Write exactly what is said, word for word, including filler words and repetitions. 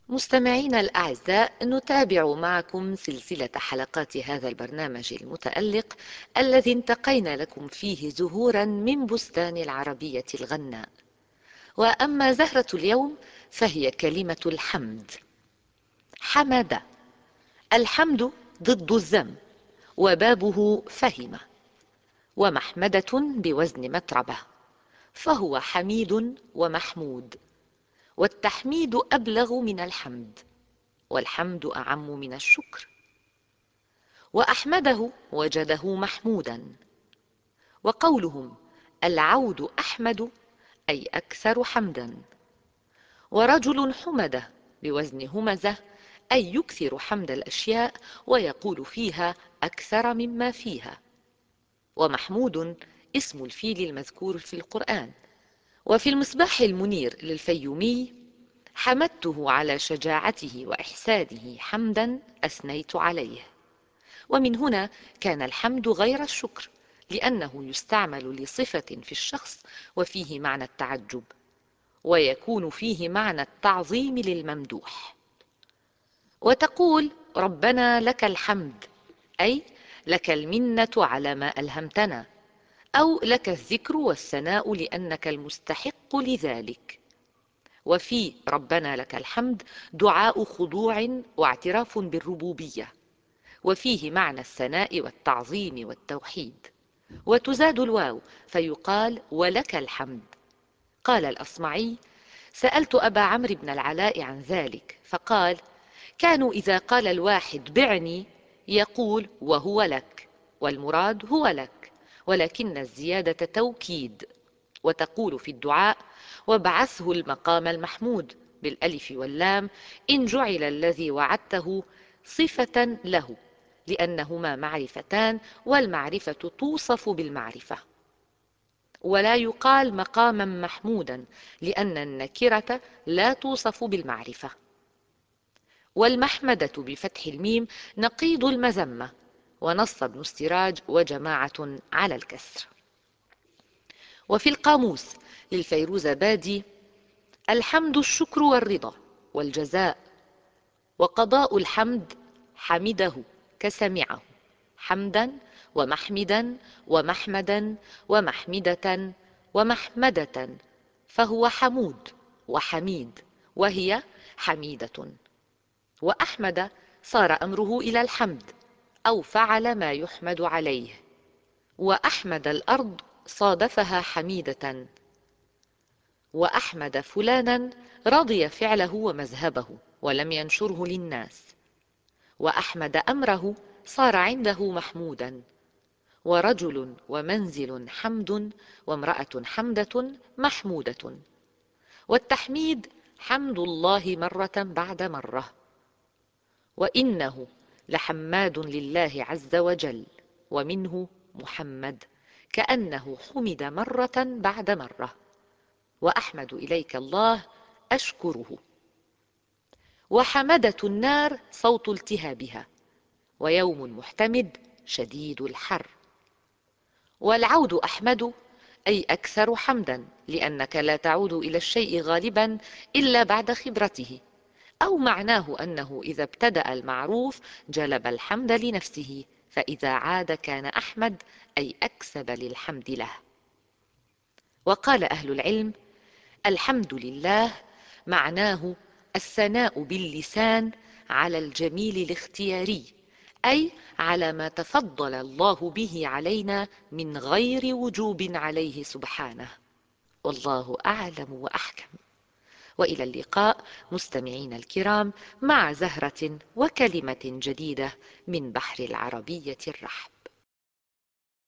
مستمعينا الأعزاء، نتابع معكم سلسلة حلقات هذا البرنامج المتألق الذي انتقينا لكم فيه زهورا من بستان العربية الغناء. وأما زهرة اليوم فهي كلمة الحمد. حمد. الحمد ضد الذم، وبابه فهم، ومحمدة بوزن متربة، فهو حميد ومحمود، والتحميد أبلغ من الحمد، والحمد أعم من الشكر. وأحمده وجده محمودا. وقولهم العود أحمد أي أكثر حمدا. ورجل حمده بوزن همزة أي يكثر حمد الأشياء ويقول فيها أكثر مما فيها. ومحمود اسم الفيل المذكور في القرآن. وفي المصباح المنير للفيومي: حمدته على شجاعته وإحسانه حمدا أثنيت عليه. ومن هنا كان الحمد غير الشكر، لأنه يستعمل لصفة في الشخص وفيه معنى التعجب، ويكون فيه معنى التعظيم للممدوح. وتقول ربنا لك الحمد، أي لك المنة على ما ألهمتنا، أو لك الذكر والثناء لأنك المستحق لذلك. وفي ربنا لك الحمد دعاء خضوع واعتراف بالربوبية، وفيه معنى الثناء والتعظيم والتوحيد. وتزاد الواو فيقال ولك الحمد. قال الأصمعي: سألت أبا عمرو بن العلاء عن ذلك فقال: كانوا إذا قال الواحد بعني يقول وهو لك، والمراد هو لك، ولكن الزيادة توكيد. وتقول في الدعاء: وابعثه المقام المحمود بالألف واللام إن جعل الذي وعدته صفة له، لأنهما معرفتان، والمعرفة توصف بالمعرفة. ولا يقال مقاما محمودا، لأن النكرة لا توصف بالمعرفة. والمحمدة بفتح الميم نقيض المذمة، ونص ابن السراج وجماعة على الكسر. وفي القاموس للفيروزابادي: الحمد الشكر والرضا والجزاء. وقضاء الحمد حمده كسمعه، حمدا ومحمدا ومحمدا ومحمدة ومحمدة، فهو حمود وحميد، وهي حميدة. وأحمد صار أمره إلى الحمد، أو فعل ما يحمد عليه. وأحمد الأرض صادفها حميدة. وأحمد فلانا رضي فعله ومذهبه ولم ينشره للناس. وأحمد أمره صار عنده محمودا. ورجل ومنزل حمد، وامرأة حمدة محمودة. والتحميد حمد الله مرة بعد مرة. وإنه لحماد لله عز وجل، ومنه محمد، كأنه حمد مرة بعد مرة. وأحمد إليك الله أشكره. وحمدة النار صوت التهابها، ويوم محتمد شديد الحر. والعود أحمد أي أكثر حمدا، لأنك لا تعود إلى الشيء غالبا إلا بعد خبرته. أو معناه أنه إذا ابتدأ المعروف جلب الحمد لنفسه، فإذا عاد كان أحمد أي أكسب للحمد له. وقال أهل العلم: الحمد لله معناه الثناء باللسان على الجميل الاختياري، أي على ما تفضل الله به علينا من غير وجوب عليه سبحانه. والله أعلم وأحكم. وإلى اللقاء مستمعين الكرام، مع زهرة وكلمة جديدة من بحر العربية الرحب.